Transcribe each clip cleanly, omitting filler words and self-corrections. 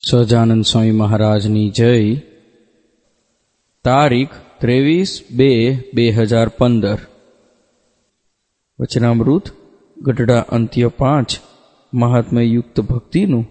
સહજાનંદ સ્વામી મહારાજની જય. તારીખ 23/2/2015. વચનામૃત ગઢડા અંત્ય 5 મહાત્મ્યયુક્ત ભક્તિનું.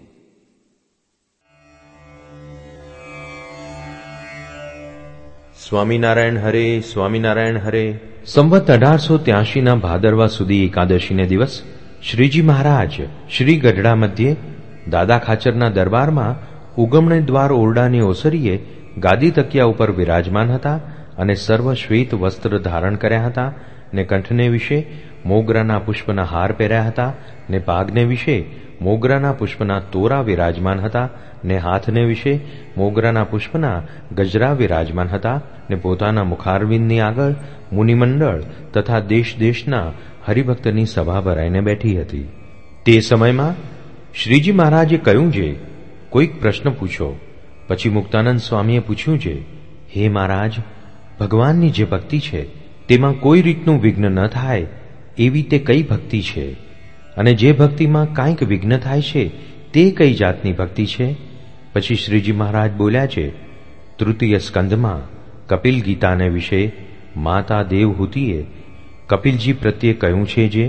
સ્વામિનારાયણ હરે, સ્વામિનારાયણ હરે. સંવત 1883 ભાદરવા સુધી એકાદશીને દિવસ શ્રીજી મહારાજ શ્રી ગઢડા મધ્યે દાદા ખાચરના દરબારમાં ઉગમણે દ્વાર ઓરડાની ઓસરીએ ગાદી તકિયા ઉપર વિરાજમાન હતા અને સર્વ શ્વેત વસ્ત્ર ધારણ કર્યા હતા ને કંઠને વિશે મોગરાના પુષ્પના હાર પહેર્યા હતા ને પાગને વિશે મોગરાના પુષ્પના તોરા વિરાજમાન હતા ને હાથને વિશે મોગરાના પુષ્પના ગજરા વિરાજમાન હતા ને પોતાના મુખારવિંદની આગળ મુનિમંડળ તથા દેશ દેશના હરિભક્તની સભા ભરાઈને બેઠી હતી. તે સમયમાં શ્રીજી મહારાજે કહ્યું છે, કોઈક પ્રશ્ન પૂછો. પછી મુક્તાનંદ સ્વામીએ પૂછ્યું છે, હે મહારાજ, ભગવાનની જે ભક્તિ છે તેમાં કોઈ રીતનું વિઘ્ન ન થાય એવી તે કઈ ભક્તિ છે? અને જે ભક્તિમાં કાંઈક વિઘ્ન થાય છે તે કઈ જાતની ભક્તિ છે? પછી શ્રીજી મહારાજ બોલ્યા છે, તૃતીય સ્કંધમાં કપિલ ગીતાને વિશે માતા દેવહૂતિએ કપિલજી પ્રત્યે કહ્યું છે જે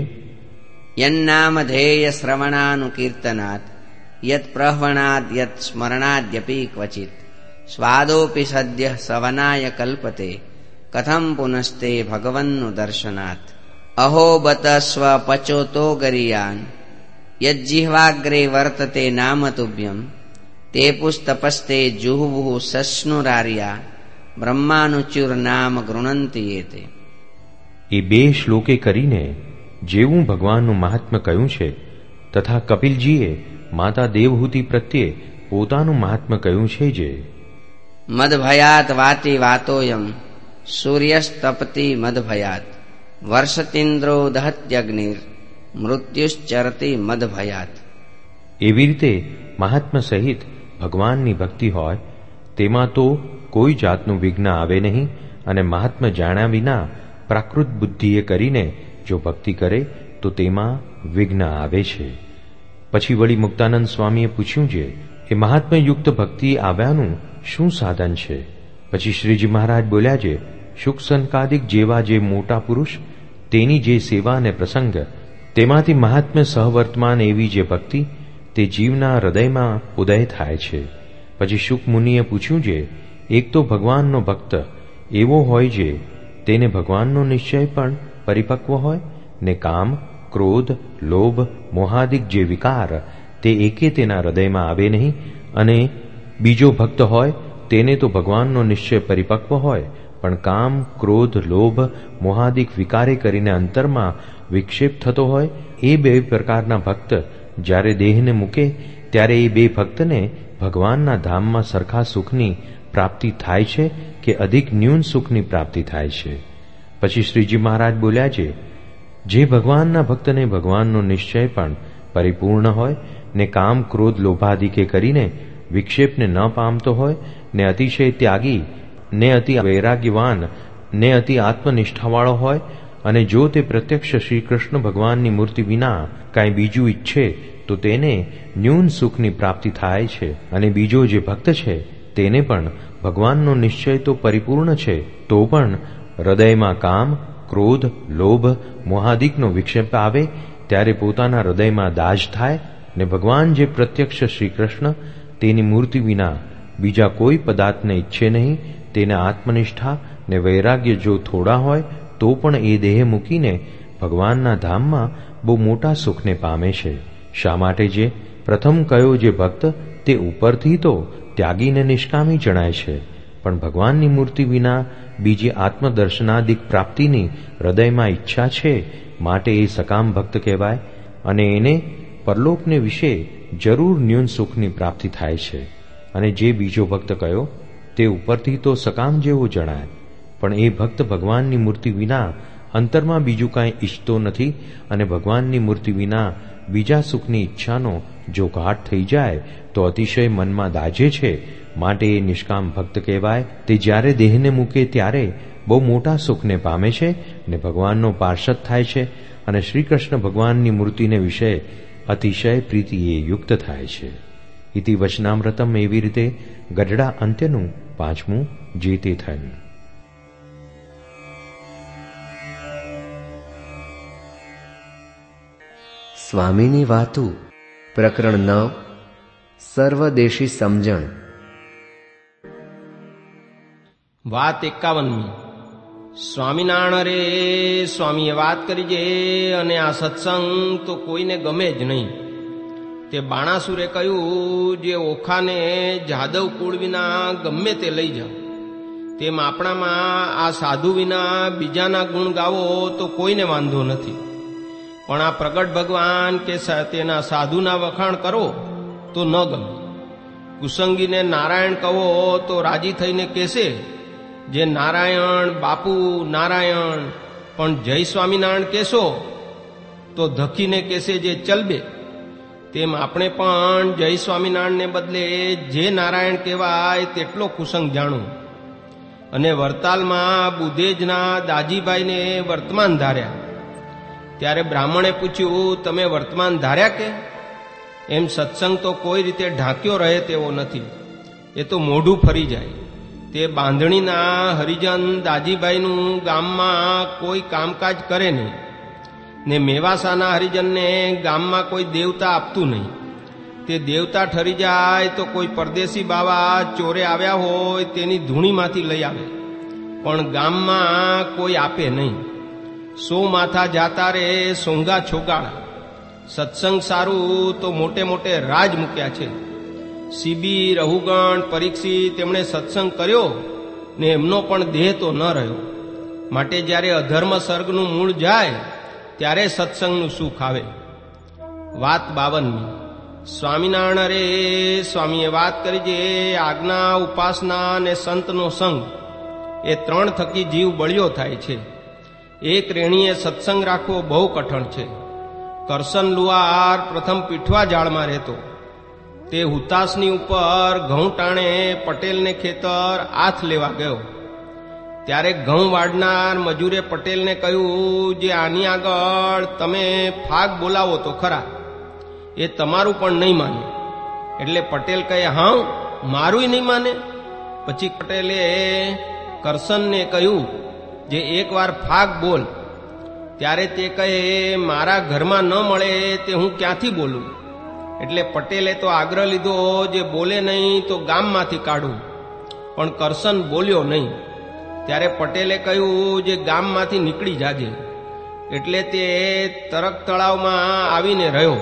યન્નામધેય શ્રવણાનુકીર્તનાત યત પ્રહવણાદ યત સ્મરણાદ્યપી ક્વચિત સ્વાદોપી સદ્ય સવનાય કલ્પતે કથમ પુનસ્તે ભગવન્નું દર્શનાત અહો બત સ્વ પચોતો ગરિયાન યજ્જિહ્વાગ્રે વર્તતે નામ તુભ્યમ તે પુસ્તપસ્તે જુહુઃ સસ્નુરાર્યા બ્રહ્માનુચુર નામ ગૃણંતિ એતે. એ બે શ્લોકે કરીને જેવું ભગવાનનું મહાત્મ્ય કહ્યું છે તથા કપિલજીએ માતા દેવહૂતિ પ્રત્યે પોતાનું મહાત્મ્ય કહ્યું છે જે મદભયાત વાતિ વાતોયમ સૂર્યસ્તપતિ મદભયાત વર્ષતિન્દ્રો દહત્યગ્નિર મૃત્યુશ્ચરતી મદભયાત. એવી રીતે મહાત્મ્ય સહિત ભગવાનની ભક્તિ હોય તેમાં તો કોઈ જાતનું વિઘ્ન આવે નહીં અને મહાત્મ્ય જાણ્યા વિના પ્રાકૃત બુદ્ધિએ કરીને જો ભક્તિ કરે તો તેમાં વિઘ્ન આવે છે. પછી વળી મુક્તાનંદ સ્વામીએ પૂછ્યું છે, એ મહાત્મ્યયુક્ત ભક્તિ આવ્યાનું શું સાધન છે? પછી શ્રીજી મહારાજ બોલ્યા છે, શુકસનકાદિક જેવા જે મોટા પુરુષ તેની જે સેવા અને પ્રસંગ તેમાંથી મહાત્મ્ય સહવર્તમાન એવી જે ભક્તિ તે જીવના હૃદયમાં ઉદય થાય છે. પછી શુક મુનિએ પૂછ્યું છે, એક તો ભગવાનનો ભક્ત એવો હોય છે તેને ભગવાનનો નિશ્ચય પણ પરિપક્વ હોય ને કામ, ક્રોધ, લોભ, મોહાદિક જે વિકાર તે એકે તેના હૃદયમાં આવે નહીં, અને બીજો ભક્ત હોય તેને તો ભગવાનનો નિશ્ચય પરિપક્વ હોય પણ કામ, ક્રોધ, લોભ, મોહાદિક વિકારે કરીને અંતરમાં વિક્ષેપ થતો હોય. એ બે પ્રકારના ભક્ત જ્યારે દેહને મૂકે ત્યારે એ બે ભક્તને ભગવાનના ધામમાં સરખા સુખની પ્રાપ્તિ થાય છે કે અધિક ન્યૂન સુખની પ્રાપ્તિ થાય છે? પછી શ્રીજી મહારાજ બોલ્યા છે, જે ભગવાનના ભક્તને ભગવાનનો નિશ્ચય પણ પરિપૂર્ણ હોય ને કામ, ક્રોધ, લોભાદિકે કરીને વિક્ષેપને ન પામતો હોય ને અતિશય ત્યાગી ને અતિ વૈરાગ્યવાન ને અતિ આત્મનિષ્ઠાવાળો હોય અને જો તે પ્રત્યક્ષ શ્રી કૃષ્ણ ભગવાનની મૂર્તિ વિના કાંઈ બીજું ઈચ્છે તો તેને ન્યૂન સુખની પ્રાપ્તિ થાય છે. અને બીજો જે ભક્ત છે તેને પણ ભગવાનનો નિશ્ચય તો પરિપૂર્ણ છે તો પણ હૃદયમાં કામ, ક્રોધ, લોભ, મોહાદિકનો વિક્ષેપ આવે ત્યારે પોતાના હૃદયમાં દાજ થાય ને ભગવાન જે પ્રત્યક્ષ શ્રી કૃષ્ણ તેની મૂર્તિ વિના બીજા કોઈ પદાર્થને ઈચ્છે નહીં તેને આત્મનિષ્ઠા ને વૈરાગ્ય જો થોડા હોય તો પણ એ દેહ મૂકીને ભગવાનના ધામમાં બહુ મોટા સુખને પામે છે. શા માટે? જે પ્રથમ કયો જે ભક્ત તે ઉપરથી તો ત્યાગીને નિષ્કામી જણાય છે પણ ભગવાનની મૂર્તિ વિના બીજી આત્મદર્શનાદિક પ્રાપ્તિની હૃદયમાં ઈચ્છા છે માટે એ સકામ ભક્ત કહેવાય અને એને પરલોકને વિશે જરૂર ન્યૂન સુખની પ્રાપ્તિ થાય છે. અને જે બીજો ભક્ત કયો તે ઉપરથી તો સકામ જેવો જણાય પણ એ ભક્ત ભગવાનની મૂર્તિ વિના અંતરમાં બીજું કાંઈ ઈચ્છતો નથી અને ભગવાનની મૂર્તિ વિના બીજા સુખની ઈચ્છાનો જો ઘાટ થઈ જાય તો અતિશય મનમાં દાજે છે માટે એ નિષ્કામ ભક્ત કહેવાય. તે જ્યારે દેહને મૂકે ત્યારે બહુ મોટા સુખને પામે છે ને ભગવાનનો પાર્ષદ થાય છે અને શ્રી કૃષ્ણ ભગવાનની મૂર્તિને વિશે અતિશય પ્રીતિએ યુક્ત થાય છે. ઇતિ વચનામૃતમ. એવી રીતે ગઢડા અંત્યનું 5મું જે તે થયું. સ્વામીની વાતું પ્રકરણ 9 સર્વદેશી સમજણ. વાત 51મી. સ્વામિનારાયણ રે સ્વામીએ વાત કરી છે અને આ સત્સંગ તો કોઈને ગમે જ નહીં. તે બાણાસુરે કહ્યું, જે ઓખાને જાદવ કુળ વિના ગમે તે લઈ જાઓ, તેમ આપણામાં આ સાધુ વિના બીજાના ગુણ ગાવો તો કોઈને વાંધો નથી, પણ આ પ્રગટ ભગવાન કે તેના સાધુના વખાણ કરો તો ન ગમે. કુસંગીને નારાયણ કહો તો રાજી થઈને કહેશે, જે નારાયણ બાપુ નારાયણ, પણ જય સ્વામિનારાયણ કહેશો તો ધખીને કહેશે જે ચલબે. તેમ આપણે પણ જય સ્વામિનારાયણને બદલે જે નારાયણ કહેવાય તેટલો કુસંગ જાણું. અને વરતાલમાં બુધેજના દાજીભાઈને વર્તમાન ધાર્યા. ત્યારે બ્રાહ્મણે પૂછ્યું, તમે વર્તમાન ધાર્યા કે? એમ સત્સંગ તો કોઈ રીતે ઢાંક્યો રહે તેવો નથી, એ તો મોઢું ફરી જાય. તે બાંધણીના હરિજન દાજીભાઈનું ગામમાં કોઈ કામકાજ કરે નહીં, ને મેવાસાના હરિજનને ગામમાં કોઈ દેવતા આપતું નહીં. તે દેવતા ઠરી જાય તો કોઈ પરદેશી બાવા ચોરે આવ્યા હોય તેની ધૂણીમાંથી લઈ આવે, પણ ગામમાં કોઈ આપે નહીં. સો માથા જાતા રે સોંગા છોગાડા. સત્સંગ સારું તો મોટે મોટે રાજ મૂક્યા છે. સીબી, રહુગણ, પરીક્ષિત તેમણે સત્સંગ કર્યો ને એમનો પણ દેહ તો ન રહ્યો. માટે જ્યારે અધર્મ સર્ગનું મૂળ જાય ત્યારે સત્સંગનું સુખ આવે. વાત 52મી. સ્વામિનારાયણ રે સ્વામીએ વાત કરી છે, આજ્ઞા, ઉપાસના અને સંતનો સંગ એ 3 થકી જીવ બળ્યો થાય છે. એક રેણીએ સત્સંગ રાખવો બહુ કઠણ છે. કરસન લુહાર પ્રથમ પીઠવા જાળમાં રહેતો. તે હુતાસની ઉપર ઘઉં ટાણે પટેલને ખેતર હાથ લેવા ગયો. ત્યારે ઘઉં વાળનાર મજૂરે પટેલને કહ્યું, જે આની આગળ તમે ફાગ બોલાવો તો ખરા, એ તમારું પણ નહીં માને. એટલે પટેલ કહે, હા મારું નહીં માને. પછી પટેલે કરસનને કહ્યું, જે એકવાર ફાગ બોલ. ત્યારે તે કહે, મારા ઘરમાં ન મળે તે હું ક્યાંથી બોલું? એટલે પટેલે તો આગ્રહ લીધો, જે બોલે નહીં તો ગામમાંથી કાઢું. પણ કરસન બોલ્યો નહીં. ત્યારે પટેલે કહ્યું, જે ગામમાંથી નીકળી જાજે. એટલે તે તરક તળાવમાં આવીને રહ્યો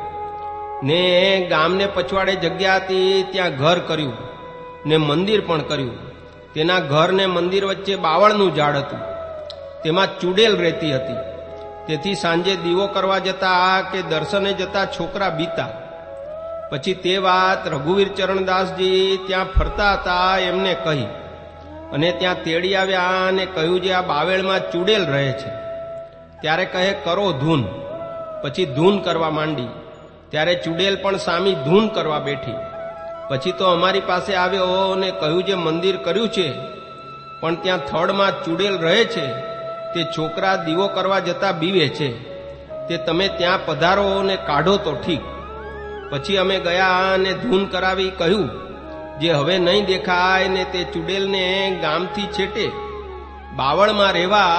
ને ગામને પછવાડે જગ્યા હતી ત્યાં ઘર કર્યું ને મંદિર પણ કર્યું. તેના ઘર ને મંદિર વચ્ચે બાવળનું ઝાડ હતું, તેમાં ચૂડેલ રહેતી હતી. તેથી સાંજે દીવો કરવા જતા કે દર્શને જતા છોકરા બીતા. પછી તે વાત રઘુવીર ચરણદાસજી ત્યાં ફરતા હતા એમને કહી, અને ત્યાં તેડી આવ્યા અને કહ્યું, જે આ બાવેળમાં ચૂડેલ રહે છે. ત્યારે કહે, કરો ધૂન. પછી ધૂન કરવા માંડી. ત્યારે ચૂડેલ પણ સામી ધૂન કરવા બેઠી. પછી તો અમારી પાસે આવ્યો અને કહ્યું, જે મંદિર કર્યું છે પણ ત્યાં થડમાં ચૂડેલ રહે છે, તે છોકરા દીવો કરવા જતા બીવે છે, તે તમે ત્યાં પધારો ને કાઢો તો ઠીક. પછી અમે ગયા અને ધૂન કરાવી કહ્યું, જે હવે નહીં દેખાય ને તે ચૂડેલને ગામથી છેટે બાવળમાં રહેવા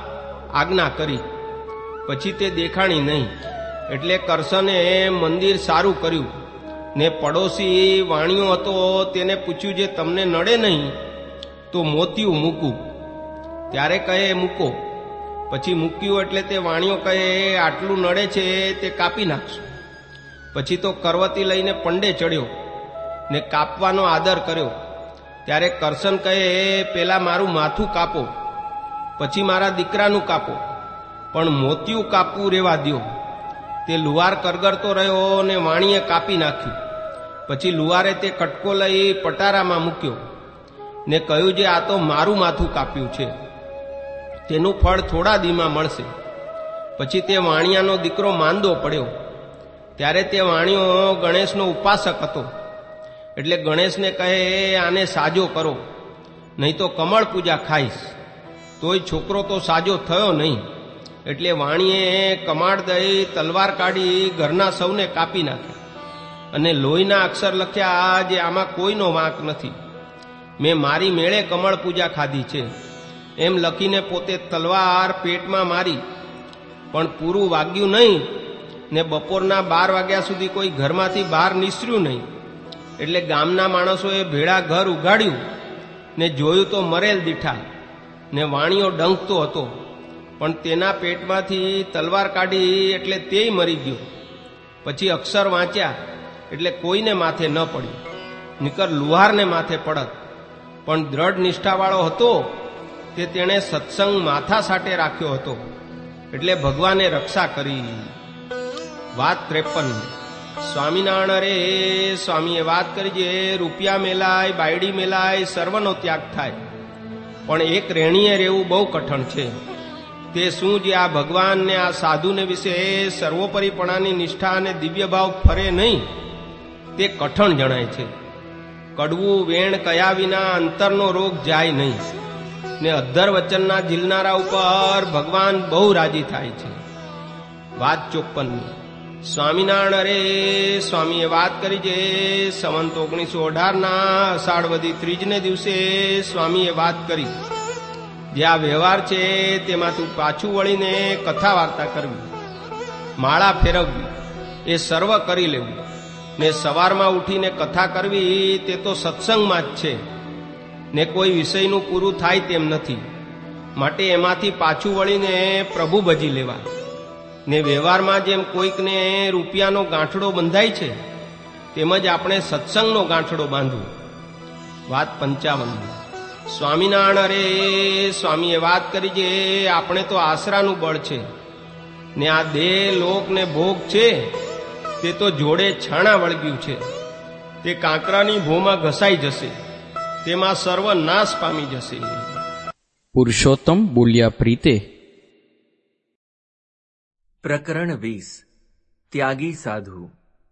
આજ્ઞા કરી. પછી તે દેખાણી નહીં. એટલે કરસને મંદિર સારું કર્યું ને પડોશી વાણિયો હતો તેને પૂછ્યું, જે તમને નડે નહીં તો મોતિયું મૂકું. ત્યારે કહે, મૂકો. પછી મૂક્યું. એટલે તે વાણિયો કહે, આટલું નડે છે તે કાપી નાખશું. પછી તો કરવતી લઈને પંડે ચડ્યો ને કાપવાનો આદર કર્યો. ત્યારે કરસન કહે, પેલા મારું માથું કાપો, પછી મારા દીકરાનું કાપો, પણ મોતિયું કાપવું રેવા દ્યો. તે લુહાર કરગરતો રહ્યો ને વાણીએ કાપી નાખ્યું. પછી લુહારે તે કટકો લઈ પટારામાં મૂક્યો ને કહ્યું, જે આ તો મારું માથું કાપ્યું છે, તેનું ફળ થોડા દીમાં મળશે. પછી તે વાણિયાનો દીકરો માંદો પડ્યો. ત્યારે તે વાણિયો ગણેશનો ઉપાસક હતો. એટલે ગણેશને કહે, આને સાજો કરો, નહીં તો કમળ પૂજા ખાઈશ. તોય છોકરો તો સાજો થયો નહીં. એટલે વાણીએ કમાડ દઈ તલવાર કાઢી ઘરના સૌને કાપી નાખ્યા. અને લોહીના અક્ષર લખ્યા જે આમાં કોઈનો વાંક નથી. મેં મારી મેળે કમળ પૂજા ખાધી છે એમ લખીને પોતે તલવાર પેટમાં મારી, પણ પૂરું વાગ્યું નહીં ને બપોરના 12 વાગ્યા સુધી કોઈ ઘરમાંથી બહાર નીસર્યું નહીં. એટલે ગામના માણસોએ ભેળા ઘર ઉગાડ્યું ને જોયું તો મરેલ દીઠા ને વાણીઓ ડંખતો હતો, પણ તેના પેટમાંથી તલવાર કાઢી એટલે તેય મરી ગયો. પછી અક્ષર વાંચ્યા એટલે કોઈને માથે ન પડ્યું, નીકર લુહારને માથે પડત. પણ દ્રઢ નિષ્ઠાવાળો હતો તે તેણે સત્સંગ માથા સાટે રાખ્યો હતો એટલે ભગવાને રક્ષા કરી. વાત 53. સ્વામિનારાયણ રે સ્વામીએ વાત કરી જે રૂપિયા મેલાય, બાયડી મેલાય, સર્વનો ત્યાગ થાય, પણ એક રેણીએ રહેવું બહુ કઠણ છે. તે શું જે આ ભગવાનને આ સાધુને વિશે સર્વોપરીપણાની નિષ્ઠા અને દિવ્ય ભાવ ફરે નહીં તે કઠણ જણાય છે. કડવું વેણ કયા વિના અંતરનો રોગ જાય નહીં ને અધ્ધર વચનના ઝીલનારા ઉપર ભગવાન બહુ રાજી થાય છે. વાત 54. સ્વામિનારાયણ રે સ્વામીએ વાત કરી જે સંવંત 1918 અષાઢવદી ત્રીજને દિવસે સ્વામીએ વાત કરી જે આ વ્યવહાર છે તેમાં તું પાછું વળીને કથા વાર્તા કરવી, માળા ફેરવવી એ સર્વ કરી લેવું ને સવારમાં ઉઠીને કથા કરવી તે તો સત્સંગમાં જ છે ને કોઈ વિષયનું પૂરું થાય તેમ નથી. માટે એમાંથી પાછું વળીને પ્રભુ ભજી લેવા ને વ્યવહારમાં જેમ કોઈકને રૂપિયાનો ગાંઠડો બંધાય છે તેમજ આપણે સત્સંગનો ગાંઠડો બાંધવો. વાત 55. સ્વામિનારાયણ રે સ્વામીએ વાત કરી જે આપણે તો આશરાનું બળ છે ને આ દેહ લોક ને ભોગ છે તે તો જોડે છાણા વળગ્યું છે. તે કાંકરાની ભોમાં ઘસાઈ જશે, તેમાં સર્વ નાશ પામી જશે. પુરુષોત્તમ બોલ્યા પ્રીતે. પ્રકરણ 20. ત્યાગી સાધુ.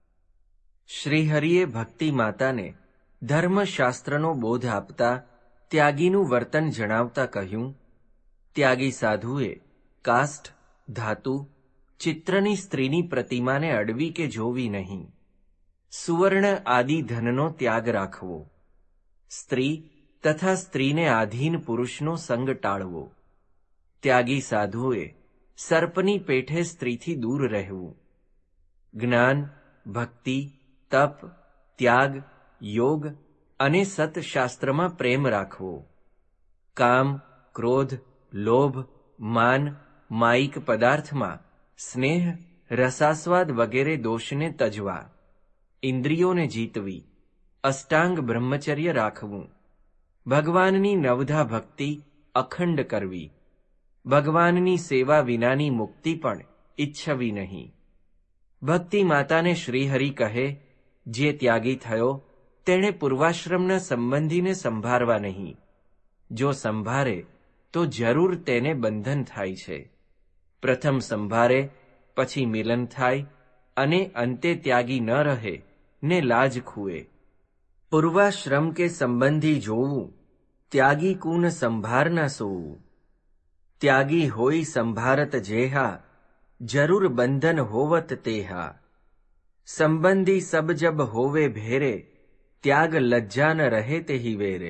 શ્રીહરિએ ભક્તિ માતાને ધર્મશાસ્ત્રનો બોધ આપતા ત્યાગીનું વર્તન જણાવતા કહ્યું, ત્યાગી સાધુએ કાષ્ઠ, ધાતુ, ચિત્રની સ્ત્રીની પ્રતિમાને અડવી કે જોવી નહીં. સુવર્ણ આદિ ધનનો ત્યાગ રાખવો. સ્ત્રી તથા સ્ત્રીને આધીન પુરુષનો સંગ ટાળવો. ત્યાગી સાધુએ સર્પની પેઠે સ્ત્રીથી દૂર રહેવું. જ્ઞાન, ભક્તિ, તપ, ત્યાગ, યોગ અને સતશાસ્ત્રમાં પ્રેમ રાખવો. કામ, ક્રોધ, લોભ, માન, માયિક પદાર્થમાં સ્નેહ, રસાસ્વાદ વગેરે દોષને તજવા. ઇન્દ્રિયોને જીતવી. અષ્ટાંગ બ્રહ્મચર્ય રાખવું. ભગવાનની નવધા ભક્તિ અખંડ કરવી. ભગવાનની સેવા વિનાની મુક્તિ પણ ઈચ્છવી નહીં. ભક્તિ માતાને શ્રીહરિ કહે, જે ત્યાગી થયો તેણે પૂર્વાશ્રમના સંબંધીને સંભાળવા નહીં. જો સંભાળે તો જરૂર તેને બંધન થાય છે. પ્રથમ સંભાળે, પછી મિલન થાય અને અંતે ત્યાગી ન રહે ને લાજ ખૂએ. પૂર્વાશ્રમ કે સંબંધી જોવું, ત્યાગી કુન સંભાર ના સોવું. ત્યાગી હોય સંભારત જેહા, જરૂર બંધન હોવત તેહા. સંબંધી સબ જબ હોવે ભેરે, ત્યાગ લજ્જા ન રહે તેહી વેરે.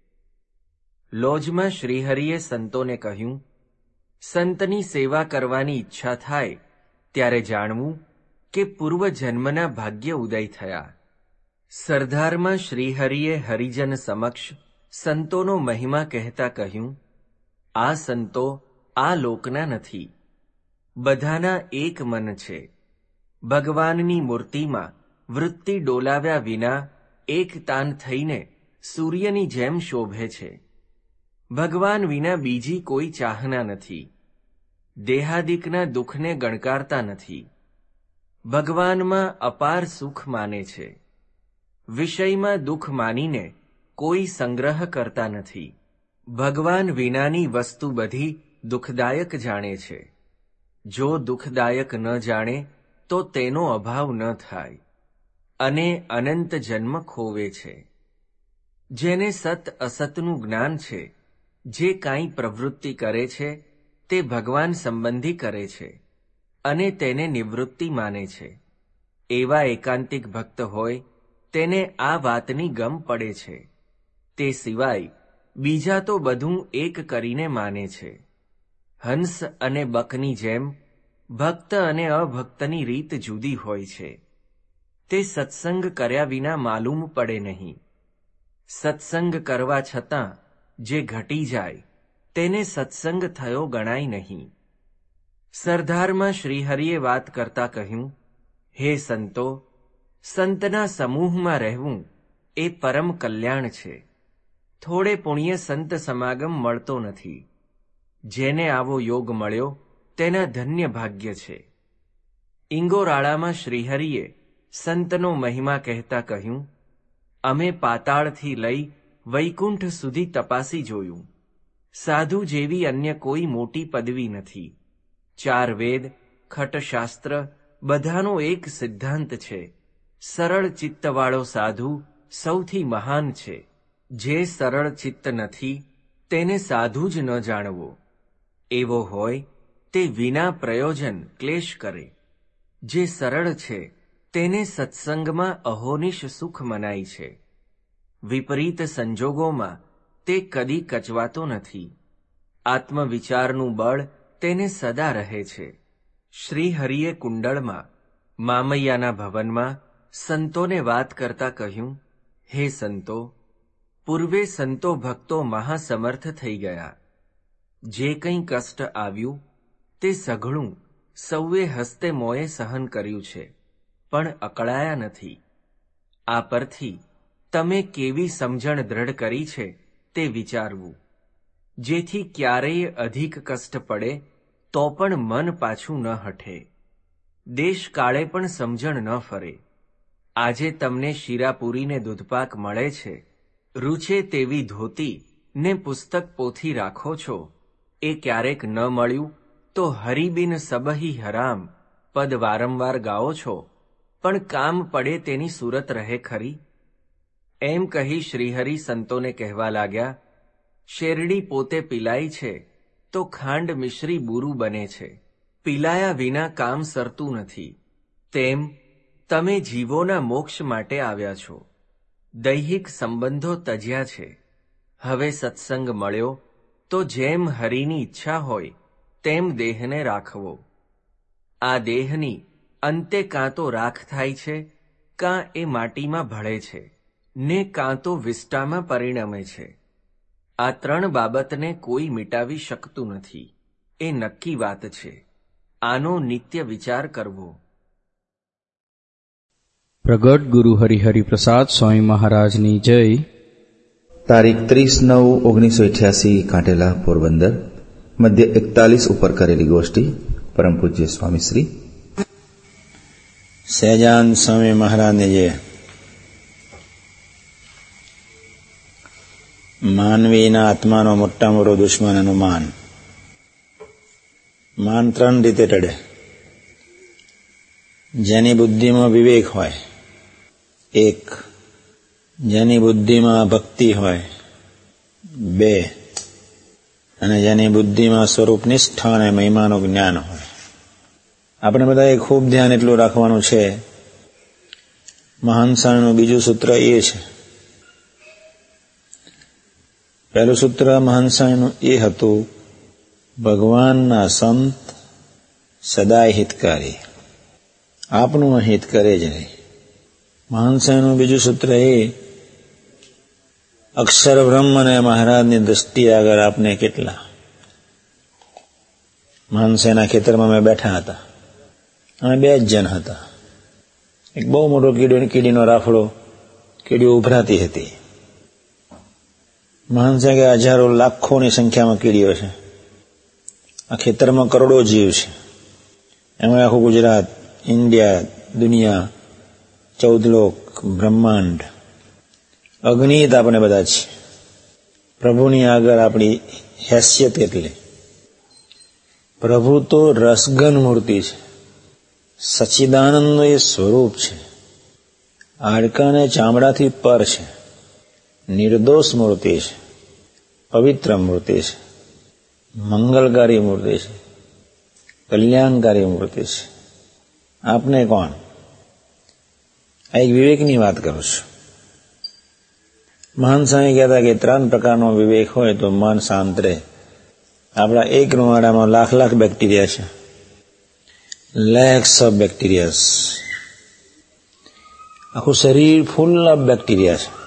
લોજમાં શ્રીહરિએ સંતોને કહ્યું, સંતની સેવા કરવાની ઈચ્છા થાય ત્યારે જાણવું કે પૂર્વજન્મના ભાગ્ય ઉદય થયા. સરદારમાં શ્રીહરિએ હરિજન સમક્ષ સંતોનો મહિમા કહેતા કહ્યું, આ સંતો આ લોકના નથી, બધાના એક મન છે. ભગવાનની મૂર્તિમાં વૃત્તિ ડોલાવ્યા વિના એક તાન થઈને સૂર્યની જેમ શોભે છે. ભગવાન વિના બીજી કોઈ ચાહના નથી. દેહાદિકના દુઃખને ગણકારતા નથી. ભગવાનમાં અપાર સુખ માને છે. વિષયમાં દુઃખ માનીને કોઈ સંગ્રહ કરતા નથી. ભગવાન વિનાની વસ્તુ બધી દુઃખદાયક જાણે છે. જો દુઃખદાયક ન જાણે તો તેનો અભાવ ન થાય અને અનંત જન્મ ખોવે છે. જેને સત અસતનું જ્ઞાન છે, જે કાંઈ પ્રવૃત્તિ કરે છે તે ભગવાન સંબંધી કરે છે અને તેને નિવૃત્તિ માને છે. એવા એકાંતિક ભક્ત હોય તેને આ વાતની ગમ પડે છે. તે સિવાય બીજા તો બધું એક કરીને માને છે. હંસ અને બકની જેમ ભક્ત અને અભક્તની રીત જુદી હોય છે. તે સત્સંગ કર્યા વિના માલુમ પડે નહીં. સત્સંગ કરવા છતાં જે ઘટી જાય તેને સત્સંગ થયો ગણાય નહીં. સરદારમાં શ્રીહરિએ વાત કરતા કહ્યું, હે સંતો, સંતના સમૂહમાં રહેવું એ પરમ કલ્યાણ છે. થોડે પુણ્ય સંત સમાગમ મળતો નથી. જેને આવો યોગ મળ્યો તેના ધન્ય ભાગ્ય છે. ઇંગોરાળામાં શ્રીહરિએ સંતનો મહિમા કહેતા કહ્યું, અમે પાતાળથી લઈ વૈકુંઠ સુધી તપાસી જોયું. સાધુ જેવી અન્ય કોઈ મોટી પદવી નથી. 4 વેદ, ખટશાસ્ત્ર બધાનો એક સિદ્ધાંત છે. સરળ ચિત્તવાળો સાધુ સૌથી મહાન છે. જે સરળ ચિત્ત નથી તેને સાધુ જ ન જાણવો. એવો હોય તે વિના પ્રયોજન ક્લેશ કરે. જે સરળ છે તેને સત્સંગમાં અહોનિશ સુખ મનાય છે. વિપરીત સંજોગોમાં તે કદી કચવાતો નથી. આત્મવિચારનું બળ તેને સદા રહે છે. શ્રીહરિએ કુંડળમાં મામૈયાના ભવનમાં સંતોને વાત કરતા કહ્યું, હે સંતો, પૂર્વે સંતો ભક્તો મહાસમર્થ થઈ ગયા. જે કંઈ કષ્ટ આવ્યું તે સઘળું સૌએ હસ્તે મોએ સહન કર્યું છે, પણ અકળાયા નથી. આ પરથી તમે કેવી સમજણ દ્રઢ કરી છે તે વિચારવું, જેથી ક્યારેય અધિક કષ્ટ પડે તો પણ મન પાછું ન હઠે. દેશકાળે પણ સમજણ ન ફરે. આજે તમને શીરાપુરીને દૂધપાક મળે છે, રૂચે તેવી ધોતી ને પુસ્તક પોથી રાખો છો. એ ક્યારેક ન મળ્યું તો હરિબિન સબહી હરામ પદ વારંવાર ગાઓ છો, પણ કામ પડે તેની સુરત રહે ખરી. એમ કહી શ્રીહરિ સંતોને કહેવા લાગ્યા, શેરડી પોતે પીલાય છે તો ખાંડ મિશ્રી બુરું બને છે. પીલાયા વિના કામ સરતું નથી. તેમ તમે જીવોના મોક્ષ માટે આવ્યા છો. દૈહિક સંબંધો તજ્યા છે. હવે સત્સંગ મળ્યો તો જેમ હરિની ઈચ્છા હોય તેમ દેહને રાખવો. આ દેહની અંતે કાં તો રાખ થાય છે, કાં એ માટીમાં ભળે છે, ને કાં તો વિષ્ટામાં પરિણમે છે. આ 3 બાબતને કોઈ મિટાવી શકતું નથી. એ નક્કી વાત છે. આનો નિત્ય વિચાર કરવો. પ્રગટ ગુરુ હરિહરિપ્રસાદ સ્વામી મહારાજની જય. તારીખ 30/9/1988 કાંઠેલા પોરબંદર. મધ્ય 41 ઉપર કરેલી ગોષ્ઠી પરમ પૂજ્ય સ્વામીશ્રી સહજાનંદ સ્વામી મહારાજને જે માનવીના આત્માનો મોટા મોટો દુશ્મન અનુમાન. માન 3 રીતે ટળે. જેની બુદ્ધિમાં વિવેક હોય, 1. જેની બુદ્ધિમાં ભક્તિ હોય, 2. અને જેની બુદ્ધિમાં સ્વરૂપ નિષ્ઠા અને મહિમાનું જ્ઞાન હોય. આપણે બધાએ ખૂબ ધ્યાન એટલું રાખવાનું છે. મહાનસાનું બીજું સૂત્ર એ છે. પહેલું સૂત્ર મહાનસાનું એ હતું, ભગવાનના સંત સદાય હિતકારી, આપનું હિત કરે જ નહીં. મહાનસાનું બીજું સૂત્ર એ, અક્ષર બ્રહ્મ અને મહારાજની દ્રષ્ટિ આગળ આપને કેટલા. મહાનસાના ખેતરમાં અમે બેઠા હતા. અમે 2 જ જણ હતા. એક બહુ મોટો કીડીનો રાફડો, કીડીઓ ઉભરાતી હતી. મહાનસા કે હજારો લાખોની સંખ્યામાં કીડીઓ છે. આ ખેતરમાં કરોડો જીવ છે. એમાં આખું ગુજરાત, ઇન્ડિયા, દુનિયા, 14 લોક, બ્રહ્માંડ, અગણિત આપણે બધા છીએ. પ્રભુની આગળ આપણી હેસિયત કેટલી. પ્રભુ તો રસગન મૂર્તિ છે. સચ્ચિદાનંદનું એ સ્વરૂપ છે. હાડકાને ચામડાથી પર છે. નિર્દોષ મૂર્તિ છે. પવિત્ર મૂર્તિ છે. મંગલકારી મૂર્તિ છે. કલ્યાણકારી મૂર્તિ છે. આપને કોણ? આ એક વિવેકની વાત કરું છું. મહાન સ્વામી કહેતા કે 3 પ્રકારનો વિવેક હોય તો મન શાંત રહે. આપણા એક રૂવાડામાં લાખ બેક્ટેરિયા છે, લેક્સ ઓફ બેક્ટેરિયાસ. આખું શરીર ફૂલ ઓફ બેક્ટેરિયા છે.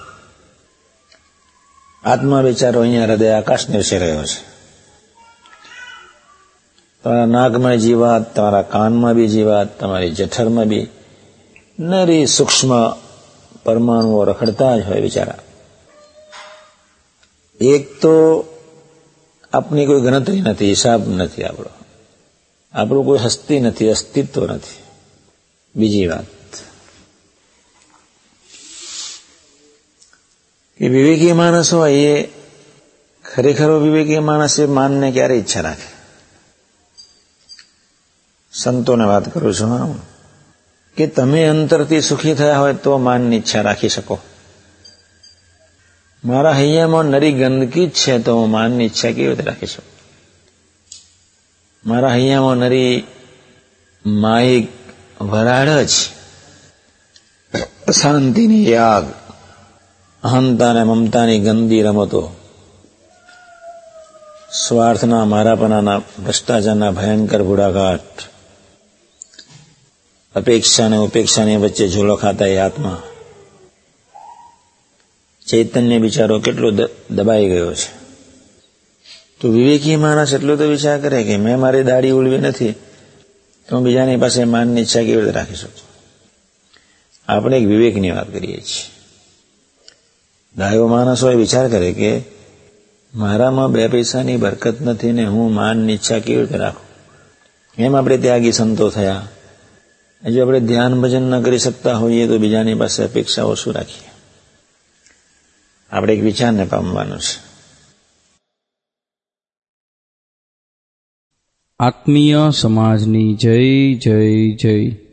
આત્મા વિચારો અહીંયા હૃદય આકાશને વિશે રહ્યો છે. તમારા નાકમાં જીવાત, તમારા કાનમાં બી જીવાત, તમારી જઠરમાં બી નરી સૂક્ષ્મ પરમાણુઓ રખડતા જ હોય બિચારા. એક તો આપની કોઈ ગણતરી નથી, હિસાબ નથી, આપણું કોઈ હસ્તી નથી, અસ્તિત્વ નથી. બીજી વાત કે વિવેકી માણસ હોય એ ખરેખર વિવેકી માણસ એ માનને ક્યારે ઈચ્છા રાખે. સંતોને વાત કરું છું કે તમે અંતરથી સુખી થયા હોય તો માનની ઈચ્છા રાખી શકો. મારા હૈયામાં નરી ગંદકી જ છે તો હું માનની ઈચ્છા કેવી રીતે રાખી શકું? મારા હૈયામાં નરી માયિક વરાળ જ, શાંતિની યાદ, અહંતા અને મમતાની ગંદી રમતો, સ્વાર્થના મારાપણાના ભ્રષ્ટાચારના ભયંકર બુડાઘાટ, અપેક્ષા અને ઉપેક્ષાની વચ્ચે ઝૂલો ખાતા એ આત્મા. ચૈતન્ય બિચારો કેટલો દબાઈ ગયો છે. તો વિવેકી માણસ એટલો તો વિચાર કરે કે મેં મારી દાઢી ઉલવી નથી તો હું બીજાની પાસે માનની ઈચ્છા કેવી રીતે રાખી શકું? આપણે એક વિવેકની વાત કરીએ છીએ. ગાયો માણસો એ વિચાર કરે કે મારામાં 2 પૈસાની બરકત નથી ને હું માનની ઈચ્છા કેવી રીતે રાખું? એમ આપણે ત્યાગી સંતો થયા. જો આપણે ધ્યાન ભજન ન કરી શકતા હોઈએ તો બીજાની પાસે અપેક્ષાઓ શું રાખીએ? આપણે એક વિચારને પામવાનું છે. આત્મીય સમાજની જય જય જય.